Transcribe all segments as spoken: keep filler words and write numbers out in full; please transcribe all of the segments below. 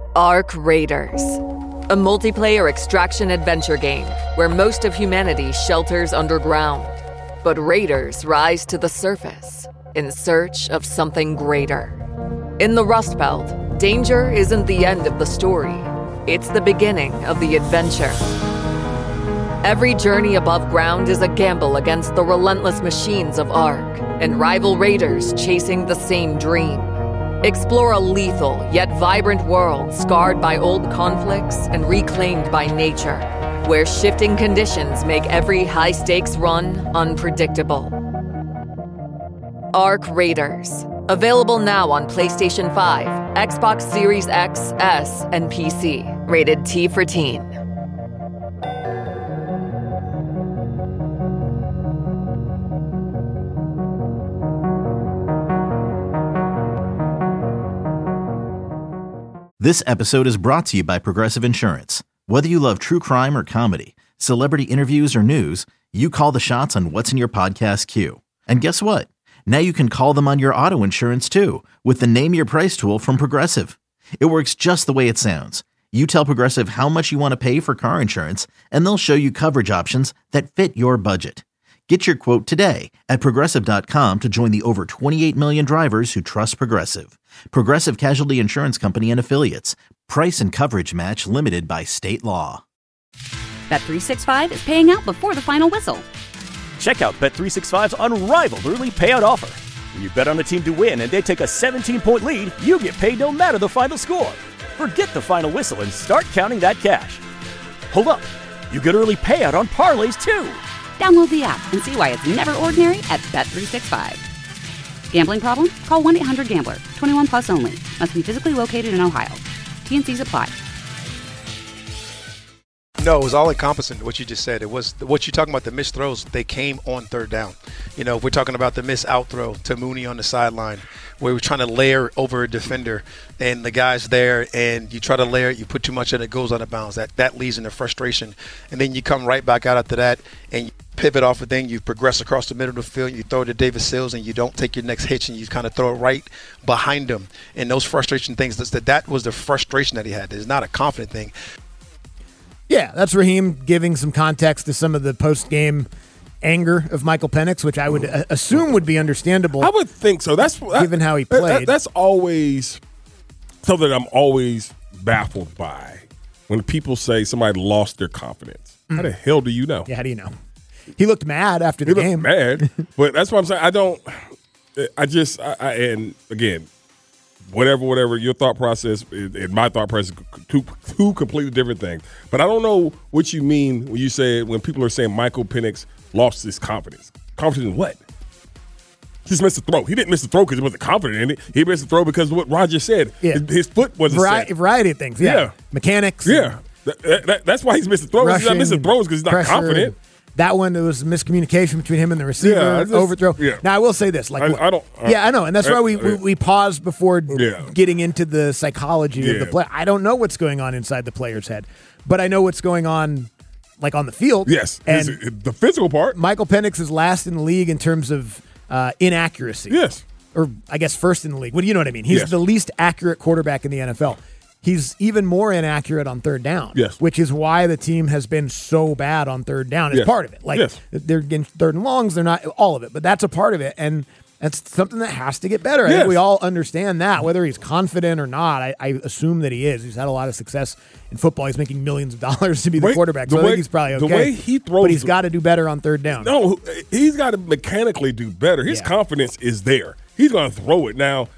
Ark Raiders, a multiplayer extraction adventure game where most of humanity shelters underground, but raiders rise to the surface in search of something greater. In the Rust Belt, danger isn't the end of the story. It's the beginning of the adventure. Every journey above ground is a gamble against the relentless machines of Ark and rival raiders chasing the same dream. Explore a lethal yet vibrant world scarred by old conflicts and reclaimed by nature, where shifting conditions make every high-stakes run unpredictable. Ark Raiders. Available now on PlayStation five, Xbox Series X, S, and P C. Rated T for Teen. This episode is brought to you by Progressive Insurance. Whether you love true crime or comedy, celebrity interviews or news, you call the shots on what's in your podcast queue. And guess what? Now you can call them on your auto insurance too with the Name Your Price tool from Progressive. It works just the way it sounds. You tell Progressive how much you want to pay for car insurance, and they'll show you coverage options that fit your budget. Get your quote today at Progressive dot com to join the over twenty-eight million drivers who trust Progressive. Progressive Casualty Insurance Company and Affiliates. Price and coverage match limited by state law. Bet three sixty-five is paying out before the final whistle. Check out Bet three sixty-five's unrivaled early payout offer. When you bet on a team to win and they take a seventeen-point lead, you get paid no matter the final score. Forget the final whistle and start counting that cash. Hold up. You get early payout on parlays, too. Download the app and see why it's never ordinary at Bet three sixty-five. Gambling problem? Call one eight hundred gambler. twenty-one plus only. Must be physically located in Ohio. T and C's apply. No, it was all encompassing what you just said. It was what you're talking about, the missed throws. They came on third down. You know, if we're talking about the missed out throw to Mooney on the sideline, where we're trying to layer over a defender and the guy's there and you try to layer it, you put too much and it goes out of bounds. That that leads into frustration. And then you come right back out after that and you pivot off a thing, you progress across the middle of the field, you throw it to David Sills and you don't take your next hitch and you kind of throw it right behind him. And those frustration things, that that was the frustration that he had. It's not a confident thing. Yeah, that's Raheem giving some context to some of the post-game anger of Michael Penix, which I would uh, assume would be understandable. I would think so. That's given that, how he played. That, that's always something that I'm always baffled by when people say somebody lost their confidence. Mm. How the hell do you know? Yeah, how do you know? He looked mad after the he game. Looked mad, but that's what I'm saying. I don't. I just. I, I, and again, whatever, whatever your thought process and my thought process, two two completely different things. But I don't know what you mean when you say when people are saying Michael Penix lost his confidence. Confidence in what? He just missed the throw. He didn't miss the throw because he wasn't confident in it. He missed the throw because of what Roger said. Yeah. His, his foot wasn't Vari- set. Variety of things. Yeah. yeah. Mechanics. Yeah. That, that, that's why he's missed the throws. Rushing, he's not missing throws because he's not pressure. confident. That one, there was miscommunication between him and the receiver, yeah, just, overthrow. Yeah. Now, I will say this. like I, I don't. I, Yeah, I know. And that's I, why we, we, we paused before yeah. getting into the psychology yeah. of the play. I don't know what's going on inside the player's head, but I know what's going on like on the field. Yes. And the physical part. Michael Penix is last in the league in terms of uh, inaccuracy. Yes. Or I guess first in the league. What do you know what I mean? He's yes. the least accurate quarterback in the N F L. He's even more inaccurate on third down, yes. which is why the team has been so bad on third down. It's yes. part of it. Like yes. they're getting third and longs, they're not all of it, but that's a part of it, and that's something that has to get better. I yes. think we all understand that, whether he's confident or not. I, I assume that he is. He's had a lot of success in football. He's making millions of dollars to be the Wait, quarterback, the so way, I think he's probably okay. The way he throws, but he's got to do better on third down. No, he's got to mechanically do better. His yeah. confidence is there. He's going to throw it now.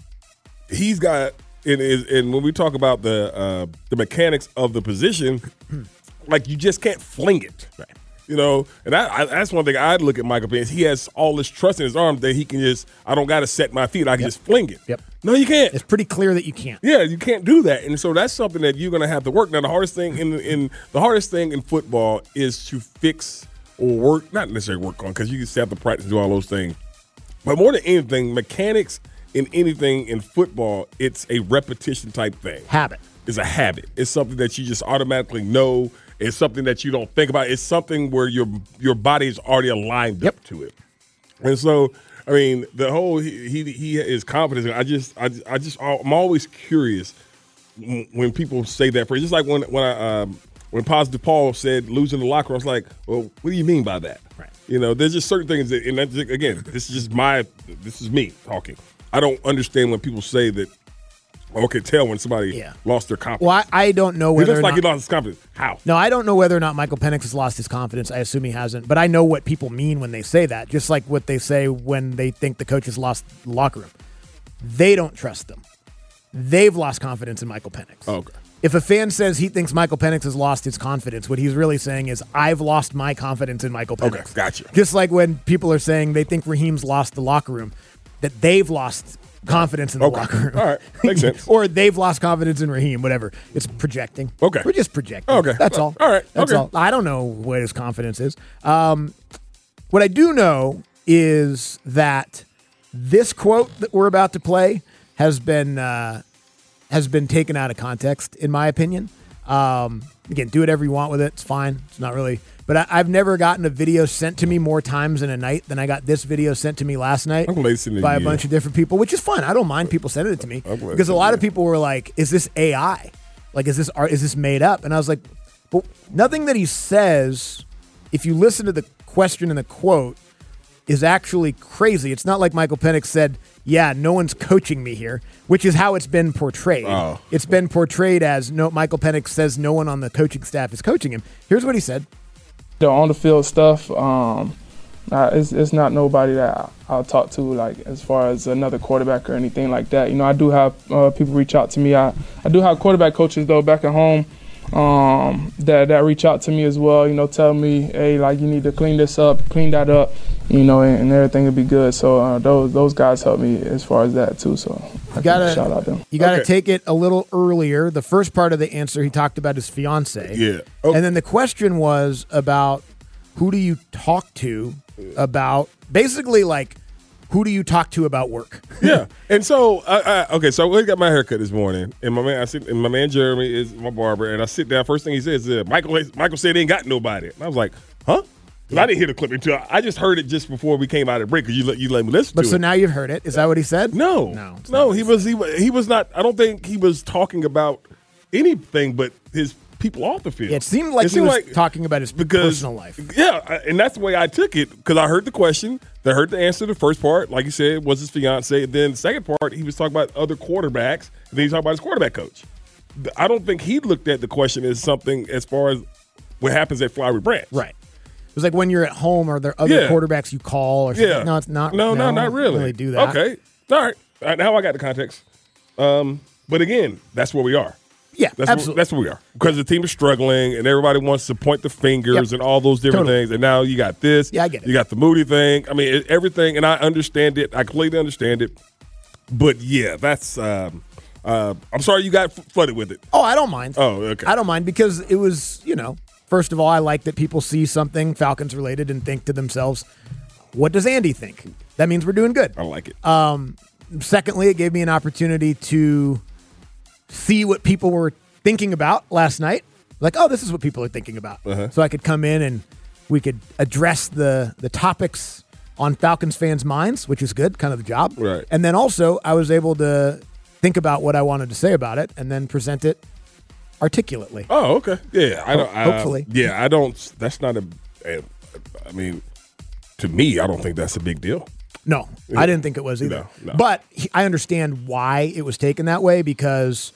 He's got. And, and when we talk about the uh, the mechanics of the position, like you just can't fling it, right. you know. And I, I, that's one thing I'd look at Michael Penix. He has all this trust in his arm that he can just, I don't got to set my feet. I can yep. just fling it. Yep. No, you can't. It's pretty clear that you can't. Yeah, you can't do that. And so that's something that you're going to have to work. Now, the hardest thing in in the hardest thing in football is to fix or work, not necessarily work on, because you just have to practice and do all those things. But more than anything, mechanics in anything in football, it's a repetition type thing. Habit. It's a habit. It's something that you just automatically know. It's something that you don't think about. It's something where your your body is already aligned yep. up to it. And so, I mean, the whole he he, he is confident. I just I, I just I'm always curious when people say that phrase. Just like when when I um, when Positive Paul said losing the locker room, I was like, well, what do you mean by that? Right. You know, there's just certain things that, and that's, again, this is just my, this is me talking. I don't understand when people say that. I can tell when somebody Yeah. lost their confidence. Well, I, I don't know He whether looks or like not, he lost his confidence. How? No, I don't know whether or not Michael Penix has lost his confidence. I assume he hasn't. But I know what people mean when they say that, just like what they say when they think the coach has lost the locker room. They don't trust them. They've lost confidence in Michael Penix. Oh, okay. If a fan says he thinks Michael Penix has lost his confidence, what he's really saying is, I've lost my confidence in Michael Penix. Okay, gotcha. Just like when people are saying they think Raheem's lost the locker room, that they've lost confidence in the Okay. locker room. All right. Makes sense. Or they've lost confidence in Raheem, whatever. It's projecting. Okay. We're just projecting. Okay. That's all. All right. That's Okay. all. I don't know what his confidence is. Um, what I do know is that this quote that we're about to play has been uh, has been taken out of context, in my opinion. Um, again, do whatever you want with it. It's fine. It's not really. But I, I've never gotten a video sent to me more times in a night than I got this video sent to me last night I'm glad it's in the by a year. bunch of different people, which is fun. I don't mind people sending it to me I'm glad because it's a in lot the of people were like, "Is this A I? Like, is this art? Is this made up?" And I was like, "But nothing that he says, if you listen to the question and the quote, is actually crazy. It's not like Michael Penix said, yeah, no one's coaching me here," which is how it's been portrayed. Oh. It's been portrayed as no. Michael Penix says no one on the coaching staff is coaching him. Here's what he said. The on the field stuff, um, uh, it's, it's not nobody that I'll talk to, like, as far as another quarterback or anything like that. You know, I do have uh, people reach out to me. I, I do have quarterback coaches, though, back at home um, that, that reach out to me as well, you know, tell me, hey, like, you need to clean this up, clean that up, you know, and, and everything will be good. So uh, those those guys help me as far as that, too. So I You gotta, shout out them. You got to Okay. take it a little earlier. The first part of the answer, he talked about his fiance. Yeah. Oh. And then the question was about who do you talk to about, basically like, who do you talk to about work? Yeah, and so I, I, okay, so I got my haircut this morning, and my man, I sit, and my man Jeremy is my barber, and I sit down. First thing he says is, "Michael, Michael said he ain't got nobody." And I was like, "Huh?" Because I didn't hear the clip until I just heard it just before we came out of break. Because you let you let me listen But to so it. now you've heard it. Is that what he said? No, No, it's no, not what he he was he wa- he was not. I don't think he was talking about anything but his people off the field. Yeah, it seemed like It he seemed was like- talking about his because personal life. Yeah, I- and that's the way I took it because I heard the question, I heard the answer. The first part, like you said, was his fiance. And then the second part, he was talking about other quarterbacks. And then he talked about his quarterback coach. I don't think he looked at the question as something as far as what happens at Flowery Branch. Right. It was like when you're at home, are there other Yeah. quarterbacks you call or something? Yeah. No, it's not. No, no, not I don't really. really do that. Okay. All right. All right. Now I got the context. Um, but again, that's where we are. Yeah, That's absolutely. Where, that's where we are because the team is struggling and everybody wants to point the fingers Yep. and all those different Totally. things. And now you got this. Yeah, I get it. You got the Moody thing. I mean, it, everything. And I understand it. I completely understand it. But yeah, that's. Um, uh, I'm sorry you got f- flooded with it. Oh, I don't mind. Oh, okay. I don't mind because it was, you know, first of all, I like that people see something Falcons related and think to themselves, what does Andy think? That means we're doing good. I like it. Um, secondly, it gave me an opportunity to see what people were thinking about last night. Like, oh, this is what people are thinking about. Uh-huh. So I could come in and we could address the the topics on Falcons fans' minds, which is good, kind of the job. Right. And then also I was able to think about what I wanted to say about it and then present it articulately. Oh, okay. Yeah, I don't. I, Hopefully. yeah, I don't. That's not a, a. I mean, to me, I don't think that's a big deal. No, I didn't think it was either. No, no. But he, I understand why it was taken that way because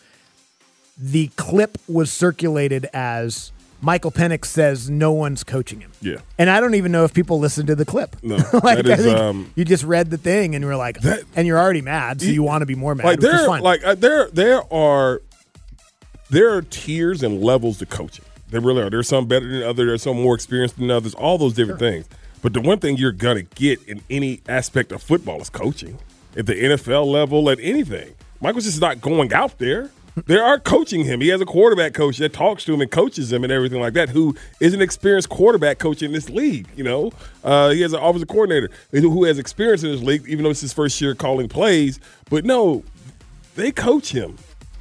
the clip was circulated as Michael Penix says no one's coaching him. Yeah. And I don't even know if people listened to the clip. No, like, that is, I think um, you just read the thing and you were like, That- and you're already mad, so you want to be more mad, Like which is there, fine. like uh, there, there are, there are tiers and levels to coaching. There really are. There's some better than others. There's some more experienced than others. All those different things. But the one thing you're gonna get in any aspect of football is coaching. At the N F L level, at anything, Michael's just not going out there. They are coaching him. He has a quarterback coach that talks to him and coaches him and everything like that, who is an experienced quarterback coach in this league. You know, uh, he has an offensive coordinator who has experience in this league, even though it's his first year calling plays. But no, they coach him.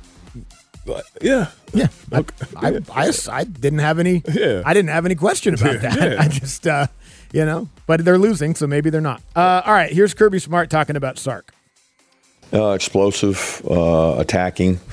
But, yeah, yeah, Okay. I, I, I, I didn't have any. Yeah. I didn't have any question about Yeah, that. yeah. I just, uh, you know, but they're losing, so maybe they're not. Uh, all right, here's Kirby Smart talking about Sark. Uh, explosive, uh, attacking,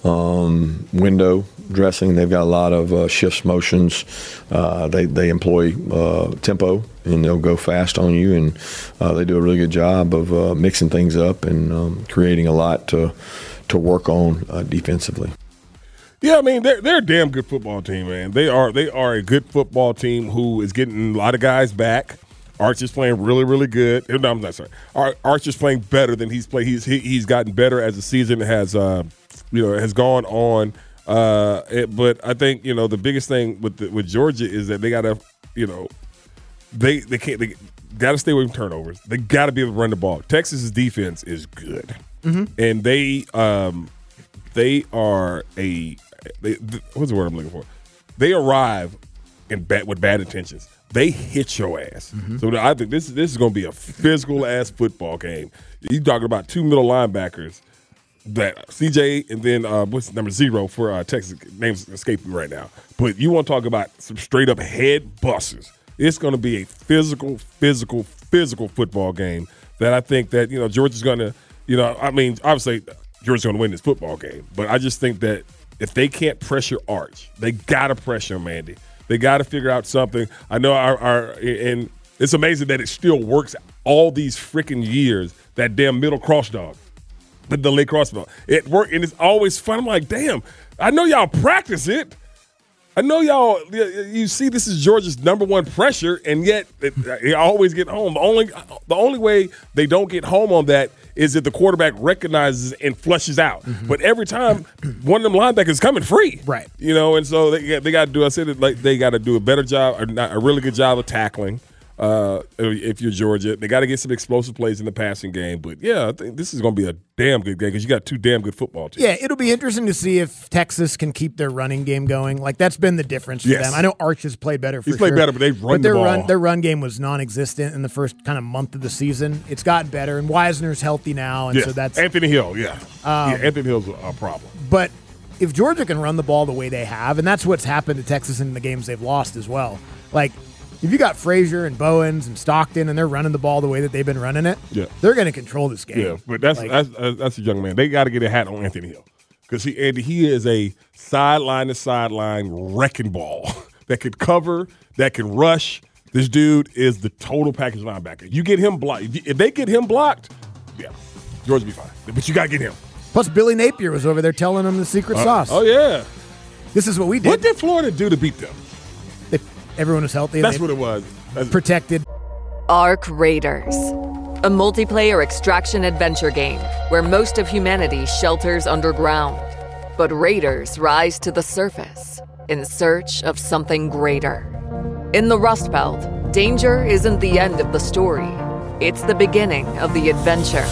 um, window dressing. They've got a lot of uh, shifts, motions. Uh, they they employ uh, tempo, and they'll go fast on you. And uh, they do a really good job of uh, mixing things up and um, creating a lot to to work on uh, defensively. Yeah, I mean they're they're a damn good football team, man. They are they are a good football team who is getting a lot of guys back. Arch is playing really, really good. No, I'm not sorry. Arch is playing better than he's played. He's he, he's gotten better as the season has uh, you know has gone on. Uh, it, but I think you know the biggest thing with the, with Georgia is that they gotta you know they they can't they gotta stay away from turnovers. They gotta be able to run the ball. Texas's defense is good, mm-hmm. and they um they are a they, what's the word I'm looking for? They arrive in bad, with bad intentions. They hit your ass. Mm-hmm. So I think this this is going to be a physical ass football game. You're talking about two middle linebackers, that C J and then uh, what's number zero for uh, Texas? Name's escaping me right now. But you want to talk about some straight up head busters. It's going to be a physical, physical, physical football game that I think that you know Georgia's going to. You know, I mean, obviously Georgia's going to win this football game, but I just think that if they can't pressure Arch, they got to pressure him, Andy. They got to figure out something. I know our, our and it's amazing that it still works all these freaking years. That damn middle cross dog, the, the late cross dog, it worked, and it's always fun. I'm like, damn, I know y'all practice it. I know y'all. You see, this is Georgia's number one pressure, and yet they always get home. The only the only way they don't get home on that is if the quarterback recognizes and flushes out. Mm-hmm. But every time, one of them linebackers is coming free, right? You know, and so they they got to do. I said it like they got to do a better job, or not, a really good job of tackling. Uh, if you're Georgia, they got to get some explosive plays in the passing game. But yeah, I think this is going to be a damn good game because you got two damn good football teams. Yeah, it'll be interesting to see if Texas can keep their running game going. Like that's been the difference for yes. them. I know Arch has played better. For He's played sure, better, but they've run but their the ball. run their run game was non-existent in the first kind of month of the season. It's gotten better, and Wisner's healthy now, and yes. so that's Anthony Hill. Yeah, um, yeah, Anthony Hill's a problem. But if Georgia can run the ball the way they have, and that's what's happened to Texas in the games they've lost as well, like. If you got Frazier and Bowens and Stockton and they're running the ball the way that they've been running it, yeah. they're going to control this game. Yeah, but that's like, that's that's a young man. They got to get a hat on Anthony Hill because he Andy he is a sideline to sideline wrecking ball that could cover, that can rush. This dude is the total package linebacker. You get him blocked. If they get him blocked, yeah, Georgia will be fine. But you got to get him. Plus, Billy Napier was over there telling them the secret uh, sauce. Oh yeah, this is what we did. What did Florida do to beat them? They, everyone was healthy. That's what it was. That's protected. Ark Raiders, a multiplayer extraction adventure game where most of humanity shelters underground, but raiders rise to the surface in search of something greater. In the Rust Belt, danger isn't the end of the story. It's the beginning of the adventure.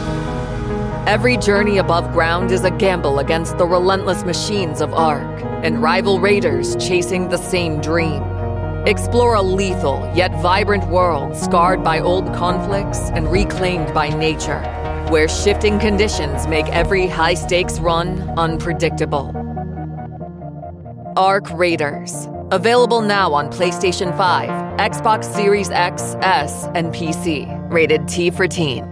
Every journey above ground is a gamble against the relentless machines of Ark and rival raiders chasing the same dream. Explore a lethal yet vibrant world scarred by old conflicts and reclaimed by nature, where shifting conditions make every high-stakes run unpredictable. Ark Raiders. Available now on PlayStation five, Xbox Series X, S, and P C. Rated T for Teen.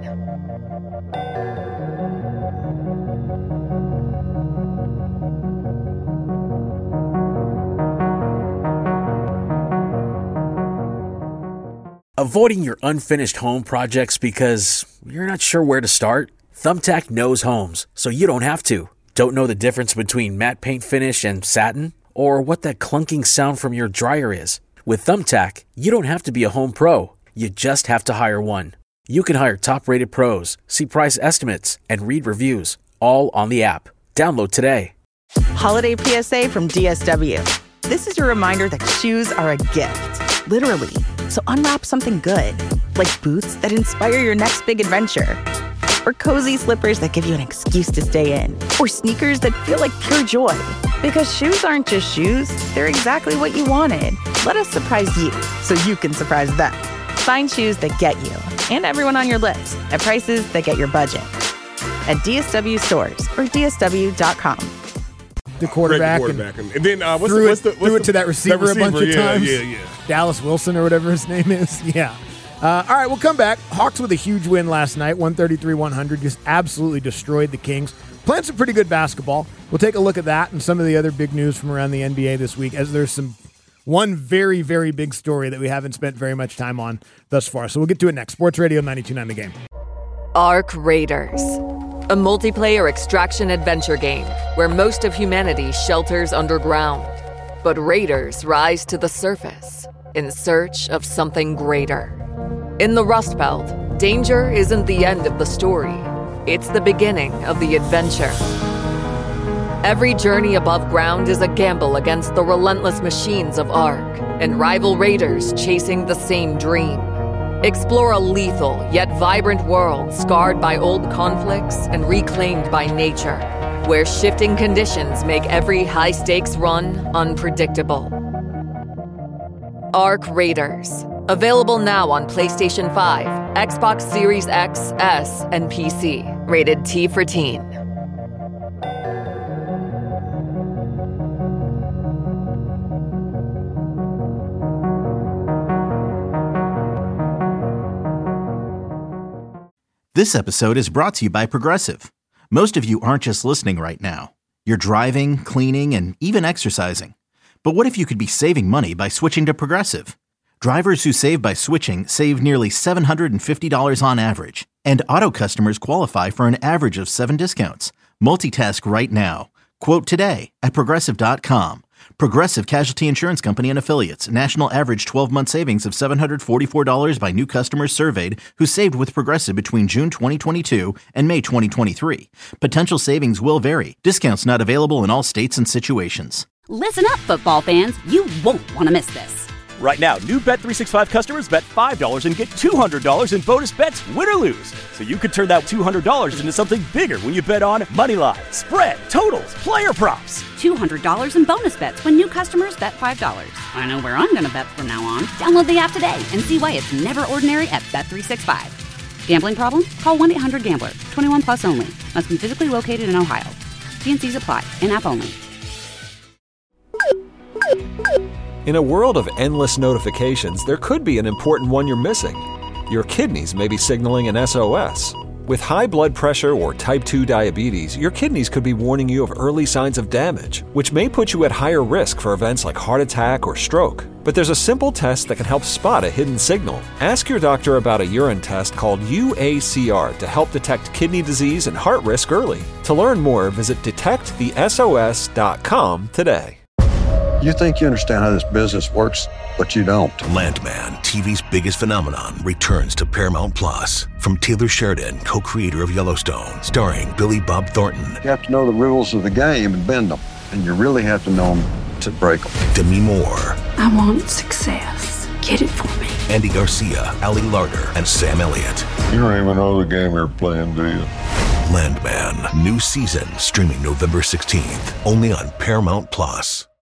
Avoiding your unfinished home projects because you're not sure where to start? Thumbtack knows homes, so you don't have to. Don't know the difference between matte paint finish and satin? Or what that clunking sound from your dryer is? With Thumbtack, you don't have to be a home pro. You just have to hire one. You can hire top-rated pros, see price estimates, and read reviews, all on the app. Download today. Holiday P S A from D S W. This is your reminder that shoes are a gift, literally. So unwrap something good, like boots that inspire your next big adventure, or cozy slippers that give you an excuse to stay in, or sneakers that feel like pure joy. Because shoes aren't just shoes, they're exactly what you wanted. Let us surprise you so you can surprise them. Find shoes that get you and everyone on your list at prices that get your budget. At D S W stores or D S W dot com. The quarterback, quarterback. And, and then uh, what's threw, the, what's it, the, what's threw the, it to that receiver, that receiver a bunch of yeah, times. Yeah, yeah. Dallas Wilson or whatever his name is. Yeah. Uh, all right, we'll come back. Hawks with a huge win last night, one thirty-three one hundred, just absolutely destroyed the Kings. playing some pretty good basketball. We'll take a look at that and some of the other big news from around the N B A this week, as there's some one very, very big story that we haven't spent very much time on thus far. So we'll get to it next. Sports Radio ninety-two point nine The Game. Ark Raiders, a multiplayer extraction adventure game where most of humanity shelters underground. But raiders rise to the surface in search of something greater. In the Rust Belt, danger isn't the end of the story. It's the beginning of the adventure. Every journey above ground is a gamble against the relentless machines of Ark and rival raiders chasing the same dream. Explore a lethal yet vibrant world scarred by old conflicts and reclaimed by nature, where shifting conditions make every high-stakes run unpredictable. Ark Raiders. Available now on PlayStation five, Xbox Series X, S, and P C. Rated T for teen. This episode is brought to you by Progressive. Most of you aren't just listening right now. You're driving, cleaning, and even exercising. But what if you could be saving money by switching to Progressive? Drivers who save by switching save nearly seven hundred fifty dollars on average. And auto customers qualify for an average of seven discounts. Multitask right now. Quote today at Progressive dot com. Progressive Casualty Insurance Company and Affiliates. National average twelve-month savings of seven hundred forty-four dollars by new customers surveyed who saved with Progressive between June twenty twenty-two and May twenty twenty-three. Potential savings will vary. Discounts not available in all states and situations. Listen up, football fans. You won't want to miss this. Right now, new Bet three sixty-five customers bet five dollars and get two hundred dollars in bonus bets, win or lose. So you could turn that two hundred dollars into something bigger when you bet on money line, spread, totals, player props. two hundred dollars in bonus bets when new customers bet five dollars. I know where I'm going to bet from now on. Download the app today and see why it's never ordinary at Bet three sixty-five. Gambling problem? Call one eight hundred gambler. twenty-one plus only. Must be physically located in Ohio. T and C's apply. In-app only. In a world of endless notifications, there could be an important one you're missing. Your kidneys may be signaling an S O S. With high blood pressure or type two diabetes, your kidneys could be warning you of early signs of damage, which may put you at higher risk for events like heart attack or stroke. But there's a simple test that can help spot a hidden signal. Ask your doctor about a urine test called U A C R to help detect kidney disease and heart risk early. To learn more, visit detect the S O S dot com today. You think you understand how this business works, but you don't. Landman, T V's biggest phenomenon, returns to Paramount Plus. From Taylor Sheridan, co-creator of Yellowstone, starring Billy Bob Thornton. You have to know the rules of the game and bend them, and you really have to know them to break them. Demi Moore. I want success. Get it for me. Andy Garcia, Ali Larder, and Sam Elliott. You don't even know the game you're playing, do you? Landman, new season, streaming November sixteenth, only on Paramount Plus.